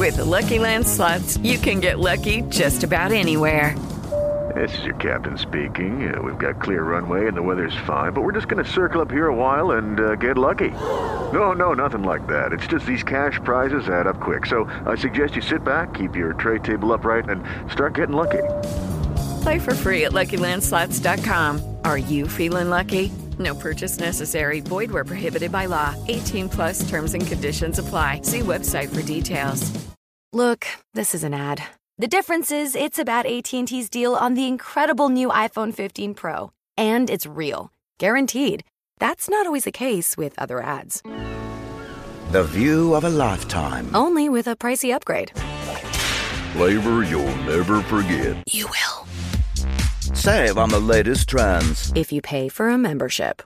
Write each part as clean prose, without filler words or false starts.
With the Lucky Land Slots, you can get lucky just about anywhere. This is your captain speaking. We've got clear runway and the weather's fine, but we're just going to circle up here a while and get lucky. No, nothing like that. It's just these cash prizes add up quick. So I suggest you sit back, keep your tray table upright, and start getting lucky. Play for free at LuckyLandSlots.com. Are you feeling lucky? No purchase necessary. Void where prohibited by law. 18+ terms and conditions apply. See website for details. Look, this is an ad. The difference is it's about AT&T's deal on the incredible new iPhone 15 Pro. And it's real. Guaranteed. That's not always the case with other ads. The view of a lifetime. Only with a pricey upgrade. Flavor you'll never forget. You will. Save on the latest trends. If you pay for a membership.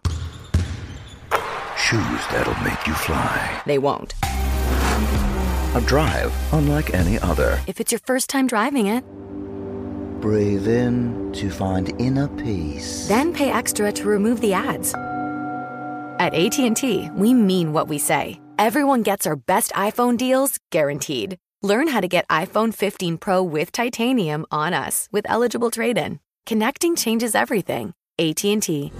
Shoes that'll make you fly. They won't. A drive unlike any other. If it's your first time driving it. Breathe in to find inner peace. Then pay extra to remove the ads. At AT&T, we mean what we say. Everyone gets our best iPhone deals guaranteed. Learn how to get iPhone 15 Pro with titanium on us with eligible trade-in. Connecting changes everything. AT&T.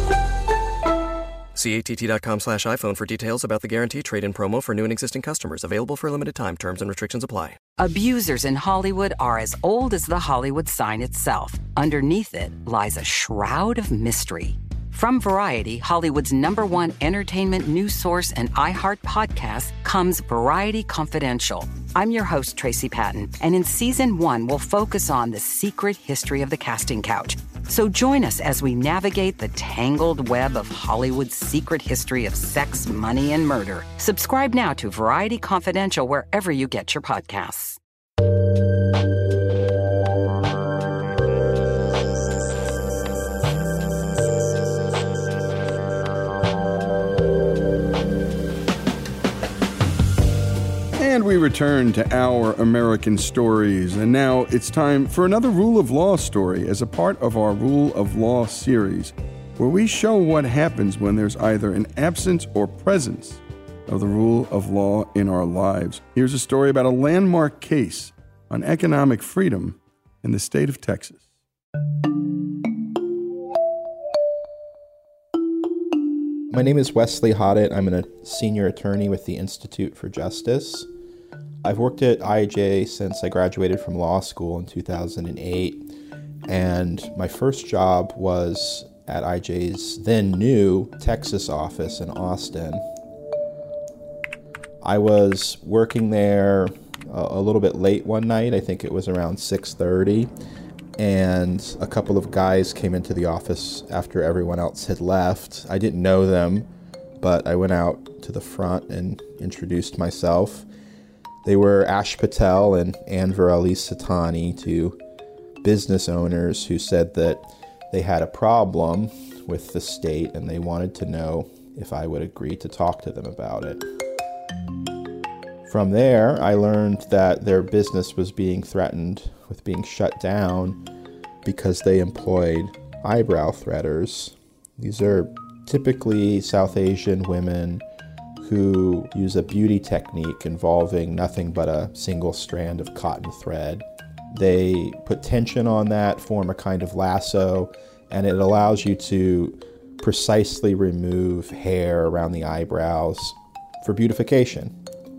See att.com/iPhone for details about the Guarantee Trade-in promo for new and existing customers. Available for a limited time. Terms and restrictions apply. Abusers in Hollywood are as old as the Hollywood sign itself. Underneath it lies a shroud of mystery. From Variety, Hollywood's #1 entertainment news source and iHeart podcast, comes Variety Confidential. I'm your host, Tracy Patton, and in Season 1, we'll focus on the secret history of the casting couch. So join us as we navigate the tangled web of Hollywood's secret history of sex, money, and murder. Subscribe now to Variety Confidential wherever you get your podcasts. And we return to Our American Stories, and now it's time for another Rule of Law story as a part of our Rule of Law series, where we show what happens when there's either an absence or presence of the rule of law in our lives. Here's a story about a landmark case on economic freedom in the state of Texas. My name is Wesley Hoddett. I'm a senior attorney with the Institute for Justice. I've worked at IJ since I graduated from law school in 2008, and my first job was at IJ's then new Texas office in Austin. I was working there a little bit late one night. I think it was around 6:30, and a couple of guys came into the office after everyone else had left. I didn't know them, but I went out to the front and introduced myself. They were Ash Patel and Anver Ali Satani, two business owners who said that they had a problem with the state and they wanted to know if I would agree to talk to them about it. From there, I learned that their business was being threatened with being shut down because they employed eyebrow threaders. These are typically South Asian women who use a beauty technique involving nothing but a single strand of cotton thread. They put tension on that, form a kind of lasso, and it allows you to precisely remove hair around the eyebrows for beautification.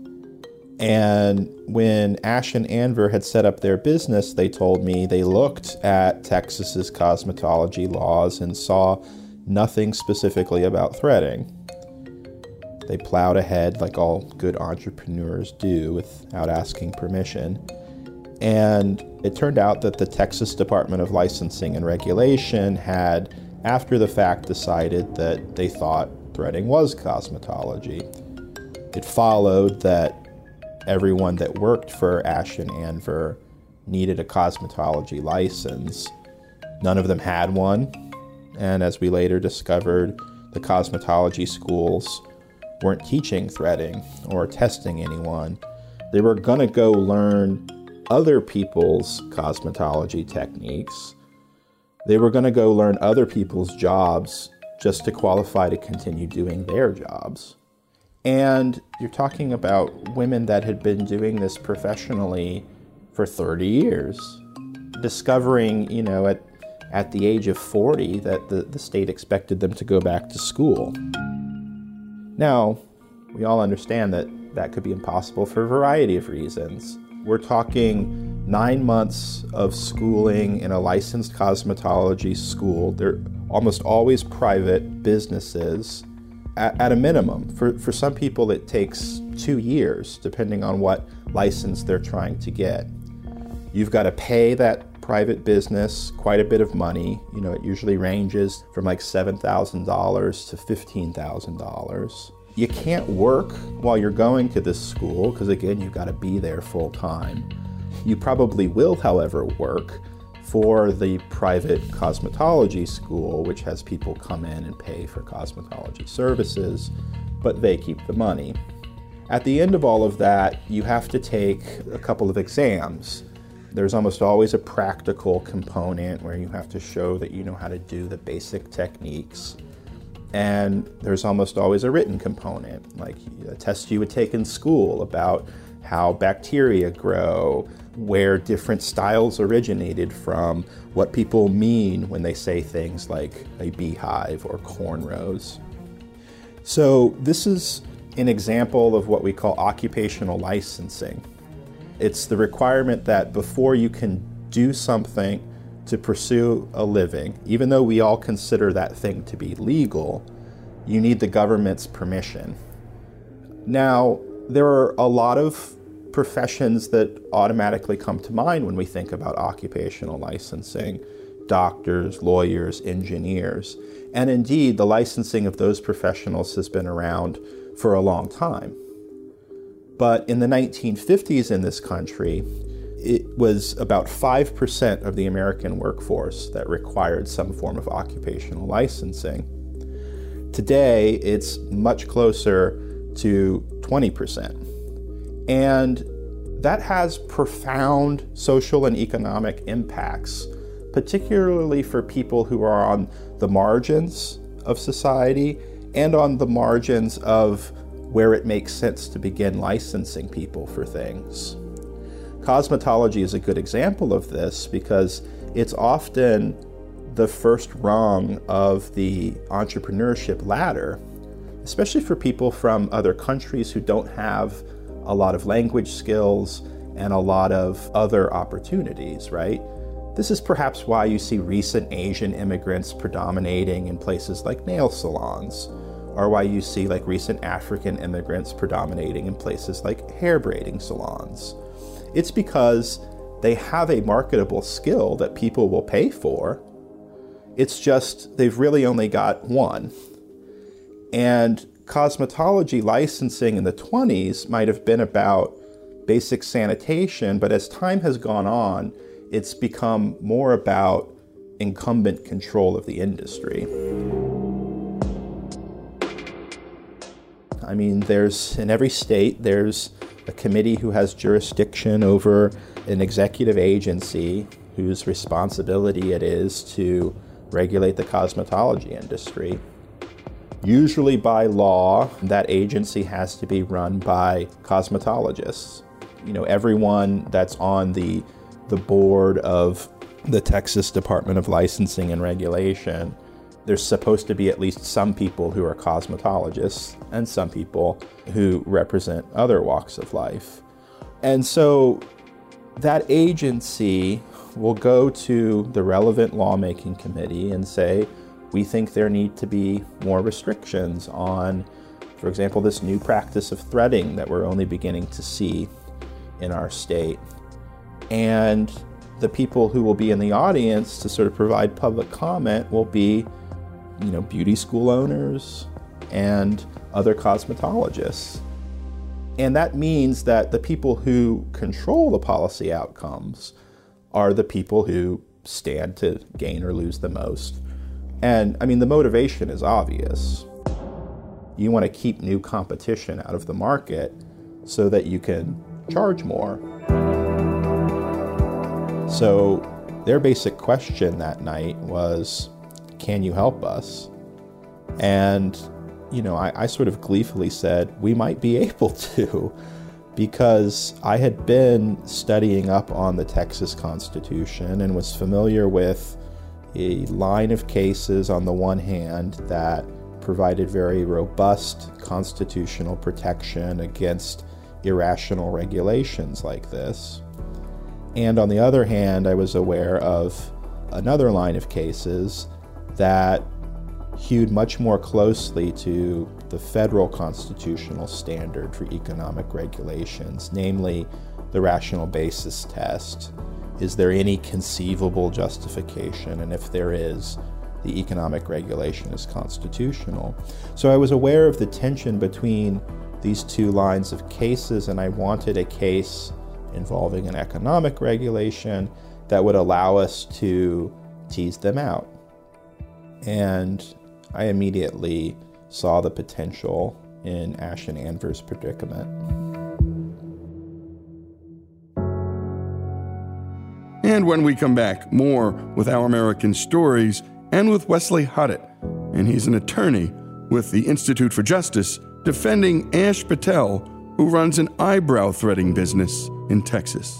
And when Ash and Anver had set up their business, they told me they looked at Texas's cosmetology laws and saw nothing specifically about threading. They plowed ahead like all good entrepreneurs do without asking permission. And it turned out that the Texas Department of Licensing and Regulation had, after the fact, decided that they thought threading was cosmetology. It followed that everyone that worked for Ash and Anver needed a cosmetology license. None of them had one, and as we later discovered, the cosmetology schools weren't teaching threading or testing anyone. They were gonna go learn other people's cosmetology techniques. They were gonna go learn other people's jobs just to qualify to continue doing their jobs. And you're talking about women that had been doing this professionally for 30 years, discovering, at the age of 40 that the state expected them to go back to school. Now, we all understand that could be impossible for a variety of reasons. We're talking 9 months of schooling in a licensed cosmetology school. They're almost always private businesses at a minimum. For some people, it takes 2 years, depending on what license they're trying to get. You've got to pay that private business quite a bit of money. It usually ranges from like $7,000 to $15,000. You can't work while you're going to this school because, again, you've got to be there full time. You probably will, however, work for the private cosmetology school, which has people come in and pay for cosmetology services, but they keep the money. At the end of all of that, you have to take a couple of exams. There's almost always a practical component where you have to show that you know how to do the basic techniques. And there's almost always a written component, like a test you would take in school about how bacteria grow, where different styles originated from, what people mean when they say things like a beehive or cornrows. So this is an example of what we call occupational licensing. It's the requirement that before you can do something to pursue a living, even though we all consider that thing to be legal, you need the government's permission. Now, there are a lot of professions that automatically come to mind when we think about occupational licensing: doctors, lawyers, engineers. And indeed, the licensing of those professionals has been around for a long time. But in the 1950s in this country, it was about 5% of the American workforce that required some form of occupational licensing. Today, it's much closer to 20%. And that has profound social and economic impacts, particularly for people who are on the margins of society and on the margins of where it makes sense to begin licensing people for things. Cosmetology is a good example of this because it's often the first rung of the entrepreneurship ladder, especially for people from other countries who don't have a lot of language skills and a lot of other opportunities, right? This is perhaps why you see recent Asian immigrants predominating in places like nail salons, or why you see like recent African immigrants predominating in places like hair braiding salons. It's because they have a marketable skill that people will pay for. It's just they've really only got one. And cosmetology licensing in the 20s might have been about basic sanitation, but as time has gone on, it's become more about incumbent control of the industry. I mean, in every state, there's a committee who has jurisdiction over an executive agency whose responsibility it is to regulate the cosmetology industry. Usually by law, that agency has to be run by cosmetologists. Everyone that's on the board of the Texas Department of Licensing and Regulation, there's supposed to be at least some people who are cosmetologists and some people who represent other walks of life. And so that agency will go to the relevant lawmaking committee and say, we think there need to be more restrictions on, for example, this new practice of threading that we're only beginning to see in our state. And the people who will be in the audience to sort of provide public comment will be beauty school owners and other cosmetologists. And that means that the people who control the policy outcomes are the people who stand to gain or lose the most. And I mean, the motivation is obvious. You want to keep new competition out of the market so that you can charge more. So their basic question that night was, can you help us? And, I sort of gleefully said, we might be able to, because I had been studying up on the Texas Constitution and was familiar with a line of cases on the one hand that provided very robust constitutional protection against irrational regulations like this. And on the other hand, I was aware of another line of cases that hewed much more closely to the federal constitutional standard for economic regulations, namely the rational basis test. Is there any conceivable justification? And if there is, the economic regulation is constitutional. So I was aware of the tension between these two lines of cases, and I wanted a case involving an economic regulation that would allow us to tease them out. And I immediately saw the potential in Ash and Anver's predicament. And when we come back, more with Our American Stories and with Wesley Hoddett. And he's an attorney with the Institute for Justice defending Ash Patel, who runs an eyebrow threading business in Texas.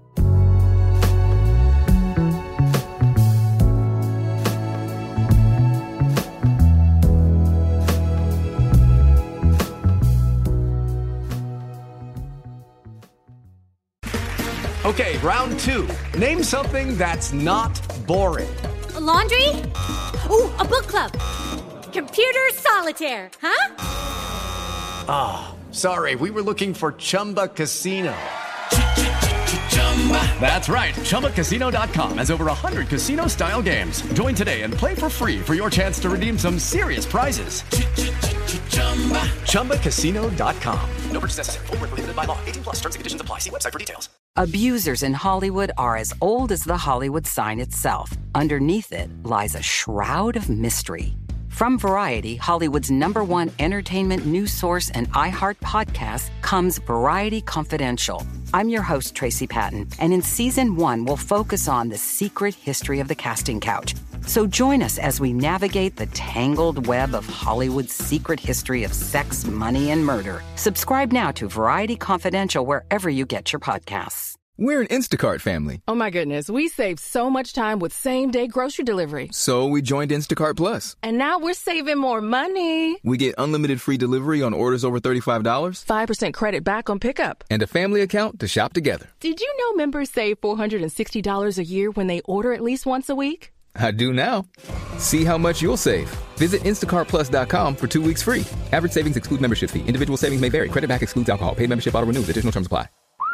Okay, round two. Name something that's not boring. A laundry? Ooh, a book club. Computer solitaire, huh? Ah, sorry, we were looking for Chumba Casino. That's right, ChumbaCasino.com has over 100 casino-style games. Join today and play for free for your chance to redeem some serious prizes. ChumbaCasino.com. No purchase necessary. Void where prohibited by law. 18+ terms and conditions apply. See website for details. Abusers in Hollywood are as old as the Hollywood sign itself. Underneath it lies a shroud of mystery. From Variety, Hollywood's #1 entertainment news source and iHeart podcast, comes Variety Confidential. I'm your host, Tracy Patton, and in Season 1, we'll focus on the secret history of the casting couch. So join us as we navigate the tangled web of Hollywood's secret history of sex, money, and murder. Subscribe now to Variety Confidential wherever you get your podcasts. We're an Instacart family. Oh my goodness, we saved so much time with same-day grocery delivery. So we joined Instacart Plus. And now we're saving more money. We get unlimited free delivery on orders over $35. 5% credit back on pickup. And a family account to shop together. Did you know members save $460 a year when they order at least once a week? I do now. See how much you'll save. Visit InstacartPlus.com for 2 weeks free. Average savings exclude membership fee. Individual savings may vary. Credit back excludes alcohol. Paid membership auto renews. Additional terms apply.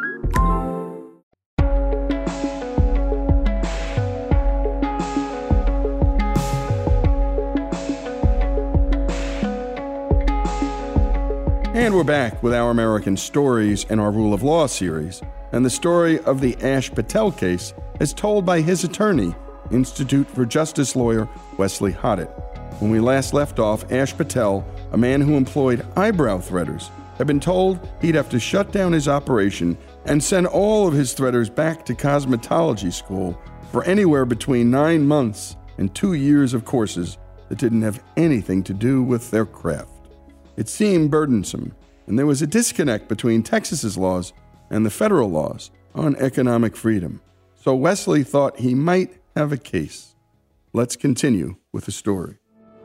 And we're back with Our American Stories and our Rule of Law series, and the story of the Ash Patel case is told by his attorney, Institute for Justice lawyer Wesley Hoddett. When we last left off, Ash Patel, a man who employed eyebrow threaders, had been told he'd have to shut down his operation and send all of his threaders back to cosmetology school for anywhere between 9 months and 2 years of courses that didn't have anything to do with their craft. It seemed burdensome, and there was a disconnect between Texas's laws and the federal laws on economic freedom. So Wesley thought he might have a case. Let's continue with the story.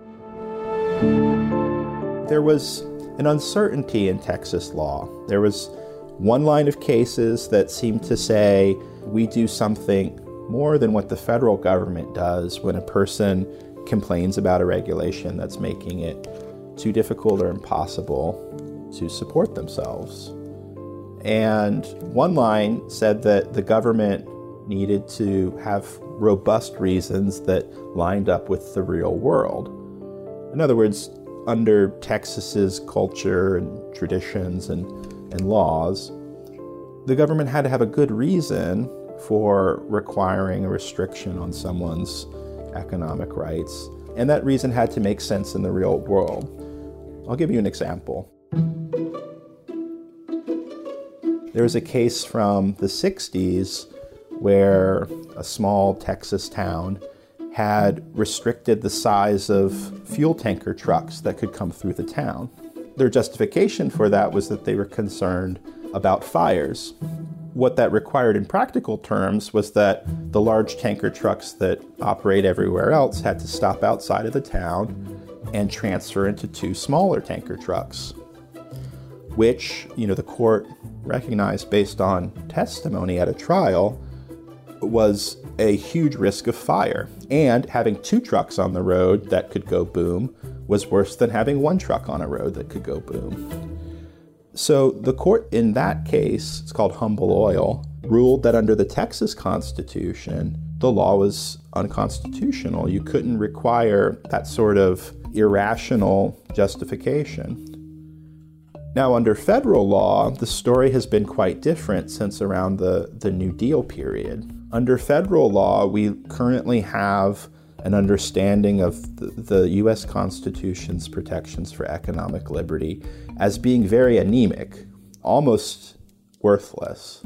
There was an uncertainty in Texas law. There was one line of cases that seemed to say we do something more than what the federal government does when a person complains about a regulation that's making it too difficult or impossible to support themselves. And one line said that the government needed to have robust reasons that lined up with the real world. In other words, under Texas's culture and traditions and laws, the government had to have a good reason for requiring a restriction on someone's economic rights. And that reason had to make sense in the real world. I'll give you an example. There was a case from the 60s where a small Texas town had restricted the size of fuel tanker trucks that could come through the town. Their justification for that was that they were concerned about fires. What that required in practical terms was that the large tanker trucks that operate everywhere else had to stop outside of the town and transfer into 2 smaller tanker trucks, which, the court recognized based on testimony at a trial was a huge risk of fire. And having 2 trucks on the road that could go boom was worse than having 1 truck on a road that could go boom. So the court in that case, it's called Humble Oil, ruled that under the Texas Constitution, the law was unconstitutional. You couldn't require that sort of irrational justification. Now, under federal law, the story has been quite different since around the New Deal period. Under federal law, we currently have an understanding of the U.S. Constitution's protections for economic liberty as being very anemic, almost worthless.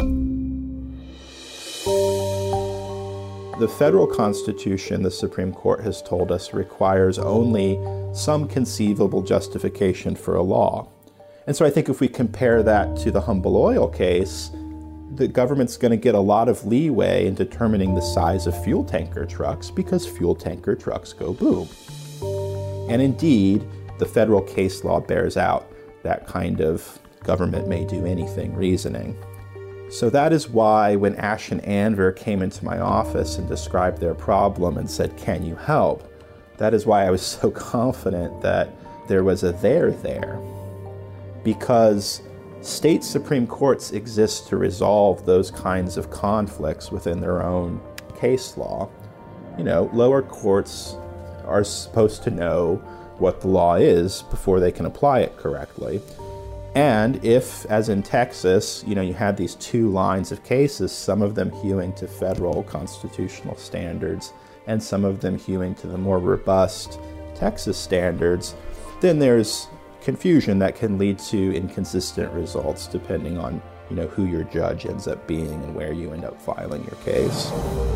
The federal Constitution, the Supreme Court has told us, requires only some conceivable justification for a law. And so I think if we compare that to the Humble Oil case, the government's going to get a lot of leeway in determining the size of fuel tanker trucks because fuel tanker trucks go boom. And indeed, the federal case law bears out that kind of government may do anything reasoning. So that is why when Ash and Anver came into my office and described their problem and said, "Can you help?" that is why I was so confident that there was a there there. Because state Supreme Courts exist to resolve those kinds of conflicts within their own case law. Lower courts are supposed to know what the law is before they can apply it correctly. And if, as in Texas, you had these 2 lines of cases, some of them hewing to federal constitutional standards and some of them hewing to the more robust Texas standards, then there's confusion that can lead to inconsistent results depending on, who your judge ends up being and where you end up filing your case.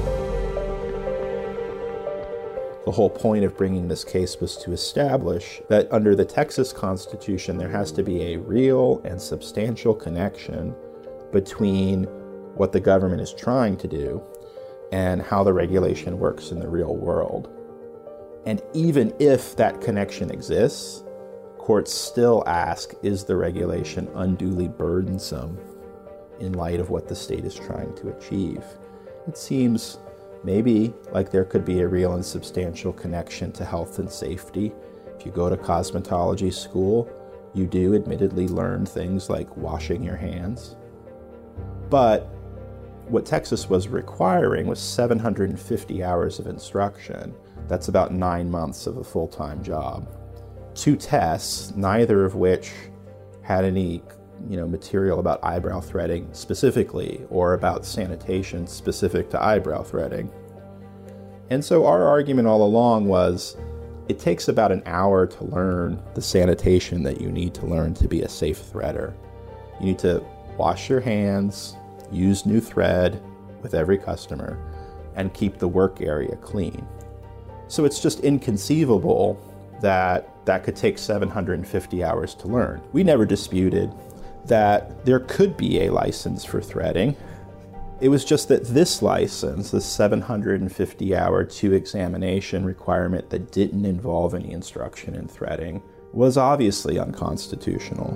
The whole point of bringing this case was to establish that under the Texas Constitution, there has to be a real and substantial connection between what the government is trying to do and how the regulation works in the real world. And even if that connection exists, courts still ask, is the regulation unduly burdensome in light of what the state is trying to achieve? It seems maybe like there could be a real and substantial connection to health and safety. If you go to cosmetology school, you do admittedly learn things like washing your hands. But what Texas was requiring was 750 hours of instruction. That's about 9 months of a full-time job. 2 tests, neither of which had any material about eyebrow threading specifically or about sanitation specific to eyebrow threading. And so our argument all along was it takes about an hour to learn the sanitation that you need to learn to be a safe threader. You need to wash your hands, use new thread with every customer, and keep the work area clean. So it's just inconceivable that could take 750 hours to learn. We never disputed that there could be a license for threading. It was just that this license, the 750-hour 2 examination requirement that didn't involve any instruction in threading, was obviously unconstitutional.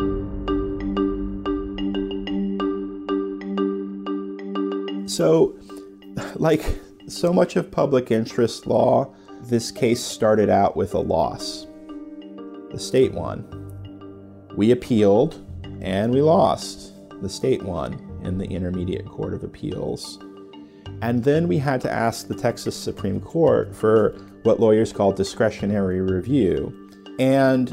So, like so much of public interest law, this case started out with a loss. The state won. We appealed, and we lost. The state won in the Intermediate Court of Appeals. And then we had to ask the Texas Supreme Court for what lawyers call discretionary review. And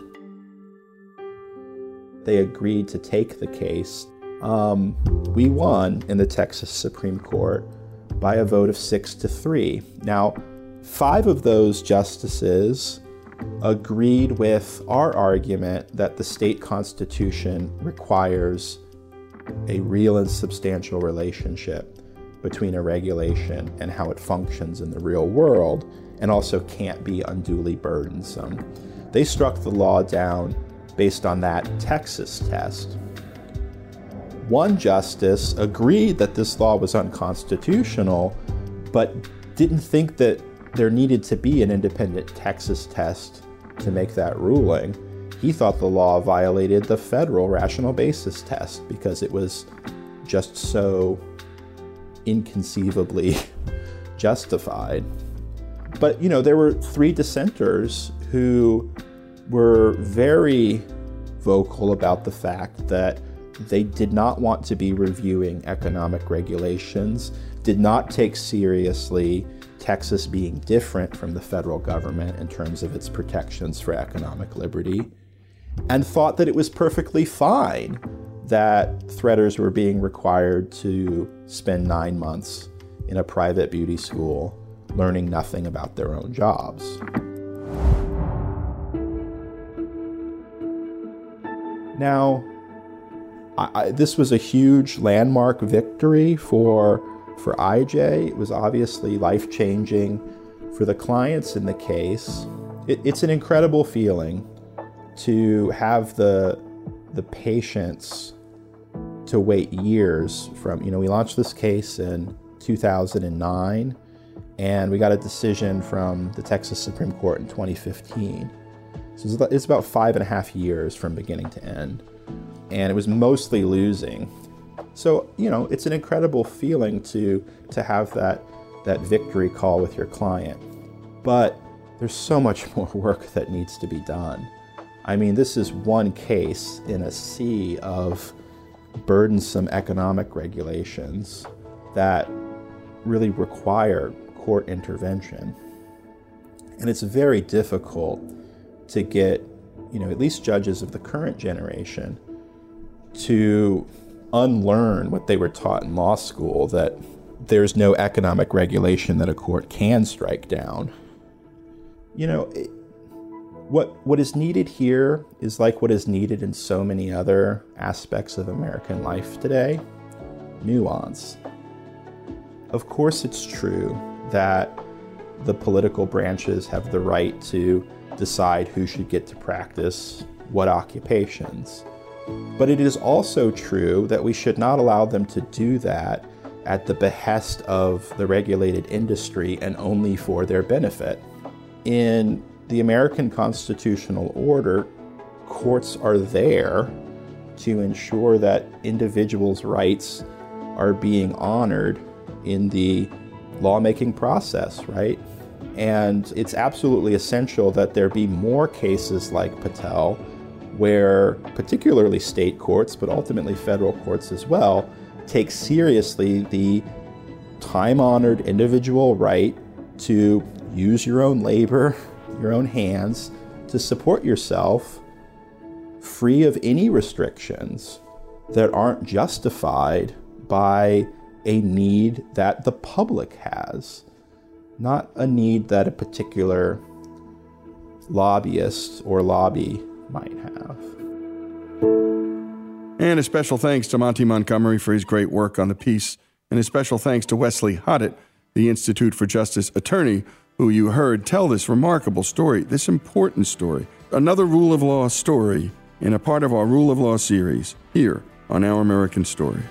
they agreed to take the case. We won in the Texas Supreme Court by a vote of 6-3. Now, 5 of those justices agreed with our argument that the state constitution requires a real and substantial relationship between a regulation and how it functions in the real world, and also can't be unduly burdensome. They struck the law down based on that Texas test. One justice agreed that this law was unconstitutional, but didn't think that there needed to be an independent Texas test to make that ruling. He thought the law violated the federal rational basis test because it was just so inconceivably justified. But, there were 3 dissenters who were very vocal about the fact that they did not want to be reviewing economic regulations, did not take seriously Texas being different from the federal government in terms of its protections for economic liberty, and thought that it was perfectly fine that threaders were being required to spend 9 months in a private beauty school learning nothing about their own jobs. Now, this was a huge landmark victory for IJ. It was obviously life-changing for the clients in the case. It's an incredible feeling to have the patience to wait years from, we launched this case in 2009, and we got a decision from the Texas Supreme Court in 2015. So it's about 5.5 years from beginning to end. And it was mostly losing. So, it's an incredible feeling to have that victory call with your client. But there's so much more work that needs to be done. I mean, this is one case in a sea of burdensome economic regulations that really require court intervention. And it's very difficult to get, at least judges of the current generation to unlearn what they were taught in law school, that there's no economic regulation that a court can strike down. What is needed here is like what is needed in so many other aspects of American life today: nuance. Of course, it's true that the political branches have the right to decide who should get to practice what occupations. But it is also true that we should not allow them to do that at the behest of the regulated industry and only for their benefit. In the American constitutional order, courts are there to ensure that individuals' rights are being honored in the lawmaking process, right? And it's absolutely essential that there be more cases like Patel, where particularly state courts, but ultimately federal courts as well, take seriously the time-honored individual right to use your own labor, your own hands, to support yourself free of any restrictions that aren't justified by a need that the public has, not a need that a particular lobbyist or lobby might have. And a special thanks to Monty Montgomery for his great work on the piece, and a special thanks to Wesley Hoddett, the Institute for Justice attorney, who you heard tell this remarkable story, this important story, another rule of law story in a part of our Rule of Law series here on Our American Stories.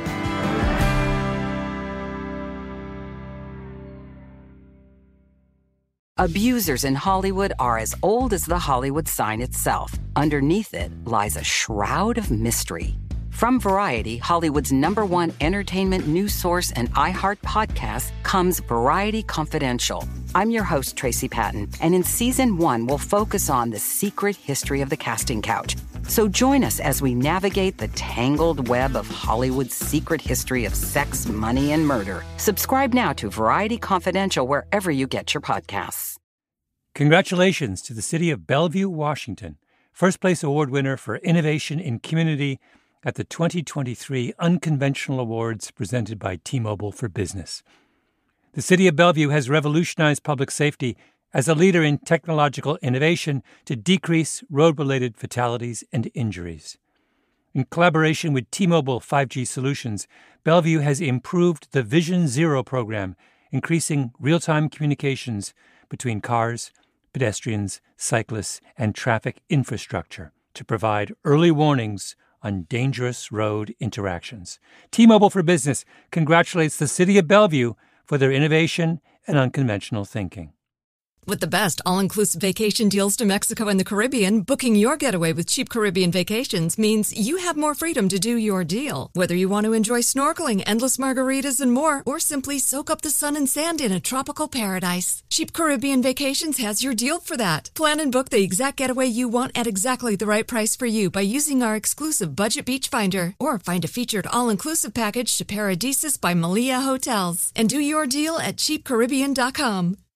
Abusers in Hollywood are as old as the Hollywood sign itself. Underneath it lies a shroud of mystery. From Variety, Hollywood's #1 entertainment news source and iHeart podcast, comes Variety Confidential. I'm your host, Tracy Patton, and in Season 1, we'll focus on the secret history of the casting couch. So join us as we navigate the tangled web of Hollywood's secret history of sex, money, and murder. Subscribe now to Variety Confidential wherever you get your podcasts. Congratulations to the city of Bellevue, Washington, first place award winner for innovation in community at the 2023 Unconventional Awards presented by T-Mobile for Business. The city of Bellevue has revolutionized public safety as a leader in technological innovation to decrease road-related fatalities and injuries. In collaboration with T-Mobile 5G Solutions, Bellevue has improved the Vision Zero program, increasing real-time communications between cars, pedestrians, cyclists, and traffic infrastructure to provide early warnings on dangerous road interactions. T-Mobile for Business congratulates the City of Bellevue for their innovation and unconventional thinking. With the best all-inclusive vacation deals to Mexico and the Caribbean, booking your getaway with Cheap Caribbean Vacations means you have more freedom to do your deal. Whether you want to enjoy snorkeling, endless margaritas, and more, or simply soak up the sun and sand in a tropical paradise, Cheap Caribbean Vacations has your deal for that. Plan and book the exact getaway you want at exactly the right price for you by using our exclusive Budget Beach Finder, or find a featured all-inclusive package to Paradisus by Malia Hotels, and do your deal at cheapcaribbean.com.